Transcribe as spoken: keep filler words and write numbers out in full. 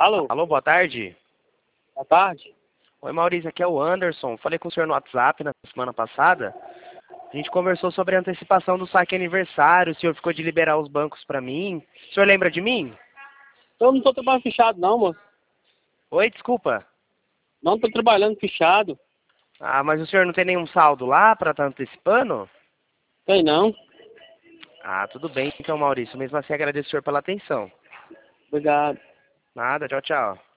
Alô? Alô, boa tarde. Boa tarde. Oi, Maurício, aqui é o Anderson. Falei com o senhor no WhatsApp na semana passada. A gente conversou sobre a antecipação do saque aniversário. O senhor ficou de liberar os bancos para mim. O senhor lembra de mim? Eu não estou trabalhando fichado não, moço. Oi, desculpa. Não estou trabalhando fichado. Ah, mas o senhor não tem nenhum saldo lá para estar antecipando? Tem não. Ah, tudo bem então, Maurício. Mesmo assim, agradeço o senhor pela atenção. Obrigado. Nada, tchau, tchau.